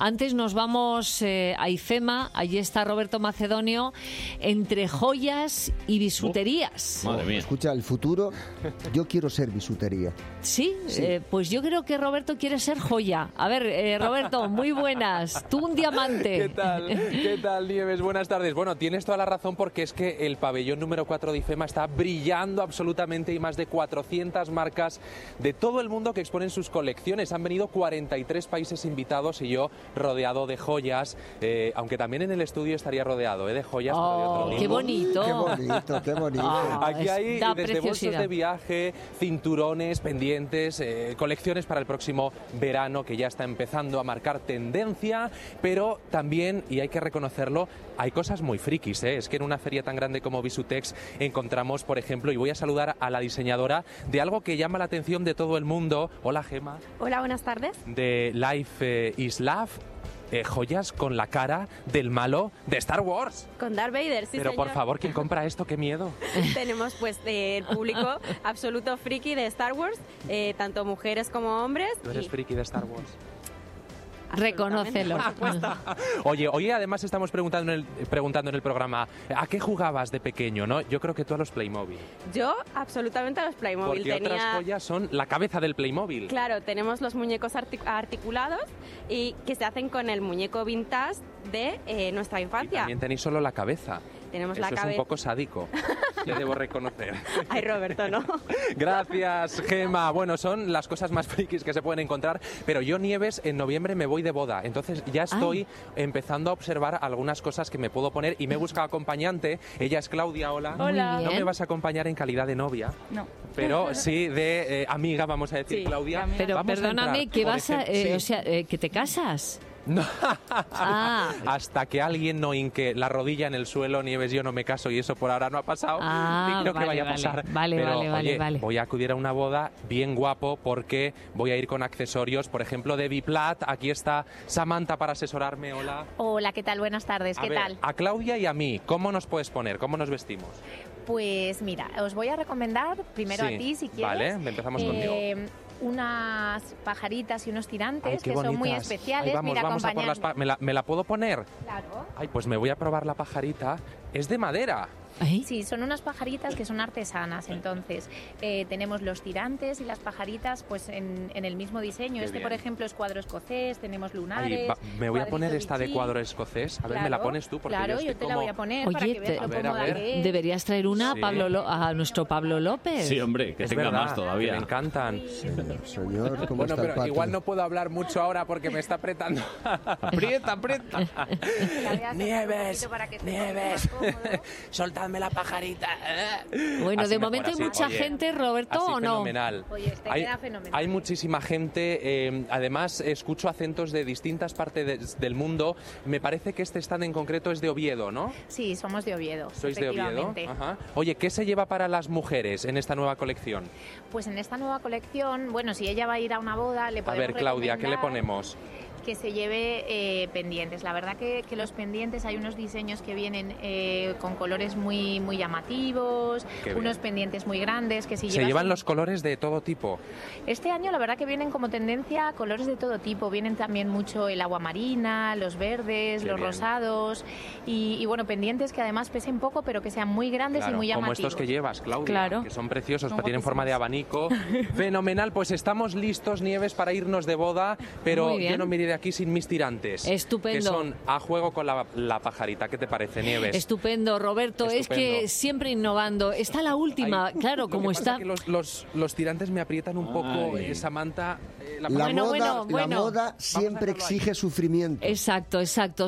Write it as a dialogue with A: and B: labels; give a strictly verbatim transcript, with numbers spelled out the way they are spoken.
A: Antes nos vamos eh, a IFEMA, allí está Roberto Macedonio, entre joyas y bisuterías.
B: Oh, madre mía.
C: Escucha, el futuro, yo quiero ser bisutería.
A: Sí,
C: Sí.
A: Eh, pues yo creo que Roberto quiere ser joya. A ver, eh, Roberto, muy buenas. Tú un diamante.
D: ¿Qué tal? ¿Qué tal, Nieves? Buenas tardes. Bueno, tienes toda la razón porque es que el pabellón número cuatro de IFEMA está brillando absolutamente y más de cuatrocientas marcas de todo el mundo que exponen sus colecciones. Han venido cuarenta y tres países invitados y yo rodeado de joyas, eh, aunque también en el estudio estaría rodeado eh, de joyas.
A: Oh,
D: pero de otro
A: qué
D: tipo.
A: bonito.
C: Qué bonito, qué bonito.
A: Ah,
D: Aquí
A: es-
D: hay
A: da
D: desde bolsos
A: preciosidad.
D: de viaje, cinturones, pendientes, eh, colecciones para el próximo verano que ya está empezando a marcar tendencia, pero también, y hay que reconocerlo, hay cosas muy frikis, ¿eh? Es que en una feria tan grande como Visutex encontramos, por ejemplo, y voy a saludar a la diseñadora de algo que llama la atención de todo el mundo. Hola, Gema.
E: Hola, buenas tardes.
D: De Life eh, is Love. Eh, joyas con la cara del malo de Star Wars.
E: Con Darth Vader, sí,
D: Pero
E: señor.
D: por favor, ¿quién compra esto? ¡Qué miedo!
E: Tenemos pues eh, el público absoluto friki de Star Wars, eh, tanto mujeres como hombres.
D: ¿Tú eres
E: y-
D: friki de Star Wars?
A: Reconócelo.
E: Por supuesto.
D: Oye, hoy además estamos preguntando en, el, preguntando en el programa ¿a qué jugabas de pequeño? ¿No? Yo creo que tú a los Playmobil.
E: Yo absolutamente a los Playmobil.
D: Porque otras
E: Tenía...
D: joyas son la cabeza del Playmobil.
E: Claro, tenemos los muñecos artic- articulados y que se hacen con el muñeco vintage de eh, nuestra
D: Y
E: infancia.
D: también tenéis solo la cabeza.
E: Tenemos
D: Eso
E: la
D: es un
E: cabeza.
D: poco sádico, le debo reconocer.
E: Ay, Roberto, ¿no?
D: Gracias, Gema. Bueno, son las cosas más frikis que se pueden encontrar, pero yo, Nieves, en noviembre me voy de boda, entonces ya estoy empezando a observar algunas cosas que me puedo poner y me he buscado acompañante. Ella es Claudia, hola.
E: Hola.
A: Muy
D: No
A: bien.
D: me vas a acompañar en calidad de novia,
F: No.
D: pero sí de eh, amiga, vamos a decir,
E: Sí,
D: Claudia.
F: de amiga.
A: Pero
D: Vamos a
A: perdóname,
D: entrar,
A: que
D: por
A: vas a...
D: ejemplo-
A: eh,
D: sí.
A: O sea, eh, que te casas.
D: No.
A: Ah.
D: Hasta que alguien no hinque la rodilla en el suelo, Nieves, yo no me caso y eso por ahora no ha pasado.
A: Ah,
D: Ni creo
A: vale,
D: que vaya a
A: vale.
D: pasar.
A: Vale,
D: Pero,
A: vale, vale,
D: oye,
A: vale.
D: voy a acudir a una boda bien guapo porque voy a ir con accesorios, por ejemplo, de Biplat. Aquí está Samantha para asesorarme. Hola.
G: Hola, ¿qué tal? Buenas tardes,
D: A
G: ¿qué
D: ver,
G: tal?
D: a Claudia y a mí, ¿cómo nos puedes poner? ¿Cómo nos vestimos?
G: Pues mira, os voy a recomendar primero
D: Sí,
G: a ti, si quieres.
D: vale, empezamos contigo.
G: Unas pajaritas y unos tirantes
D: Ay, qué
G: que son muy
D: bonitas.
G: especiales.
D: Ay, vamos,
G: mira,
D: vamos a por
G: acompañan-
D: las pa- ¿Me la, ¿Me la puedo poner?
G: Claro.
D: Ay, pues me voy a probar la pajarita. Es de madera.
A: ¿Eh?
G: Sí, son unas pajaritas que son artesanas. Entonces, eh, tenemos los tirantes y las pajaritas pues en, en el mismo diseño.
D: Qué
G: este,
D: bien.
G: por ejemplo, es cuadro escocés, tenemos lunares.
D: Ay, va- me voy a
G: cuadrito
D: poner esta de
G: bichí.
D: cuadro escocés. A ver, me la
G: Claro,
D: pones tú porque
G: claro,
D: yo estoy
G: te la
D: como...
G: voy a poner
A: Oye,
G: para que
A: te-
G: veas
D: A
G: lo
D: ver, a
G: cómoda
D: ver.
G: que es.
A: Deberías traer una a,
D: Sí.
A: Pablo Lo- a nuestro Pablo López.
B: Sí, hombre, que
D: Es
B: tenga
D: verdad,
B: más
D: que
B: todavía.
D: me encantan.
C: Señor, ¿cómo
D: Bueno,
C: está el
D: pero
C: pato?
D: igual no puedo hablar mucho ahora porque me está apretando. aprieta, aprieta.
G: La voy a hacer un
D: Nieves,
G: poquito para que te
D: Nieves,
G: pongas más cómodo.
D: soltadme la pajarita.
A: Bueno,
D: Así
A: de
D: mejor,
A: momento hay
D: así.
A: mucha
D: Oye,
A: gente, Roberto,
D: así
A: ¿o no?
D: fenomenal.
G: Oye, te
D: hay,
G: queda fenomenal.
D: hay muchísima gente, eh, además escucho acentos de distintas partes de- del mundo. Me parece que este stand en concreto es de Oviedo, ¿no?
G: Sí, somos de Oviedo.
D: ¿Sois de Oviedo?
G: efectivamente.
D: Ajá. Oye, ¿qué se lleva para las mujeres en esta nueva colección?
G: Pues en esta nueva colección, bueno, si ella va a ir a una boda, le
D: A
G: podemos
D: ver, Claudia, ¿qué le
G: recomendar
D: ponemos?
G: que se lleve eh, pendientes. La verdad que, que los pendientes, hay unos diseños que vienen eh, con colores muy, muy llamativos,
D: Qué bien.
G: unos pendientes muy grandes que si
D: Se
G: llevas
D: llevan
G: un-
D: los colores de todo tipo.
G: Este año la verdad que vienen como tendencia colores de todo tipo. Vienen también mucho el agua marina, los verdes,
D: Qué
G: los
D: bien.
G: rosados y, y bueno, pendientes que además pesen poco pero que sean muy grandes
D: Claro,
G: y muy
D: como
G: llamativos.
D: estos que llevas, Claudia,
A: Claro.
D: que son preciosos,
G: Son
D: que tienen forma de abanico. Fenomenal, pues estamos listos, Nieves, para irnos de boda, pero
A: Muy bien.
D: yo no me iré de aquí sin mis tirantes.
A: Estupendo.
D: Que son a juego con la, la pajarita. ¿Qué te parece, Nieves?
A: Estupendo, Roberto. Es
D: Estupendo.
A: que siempre innovando. Está la última,
D: Ay,
A: claro,
D: lo
A: como
D: que pasa
A: está...
D: es que los, los, los tirantes me aprietan un poco,
B: Ay.
D: eh, Samantha. eh, la
C: La
A: Bueno,
C: moda,
A: bueno,
C: la
A: bueno.
C: moda siempre
D: dejarlo ahí.
C: exige sufrimiento.
A: Exacto, exacto.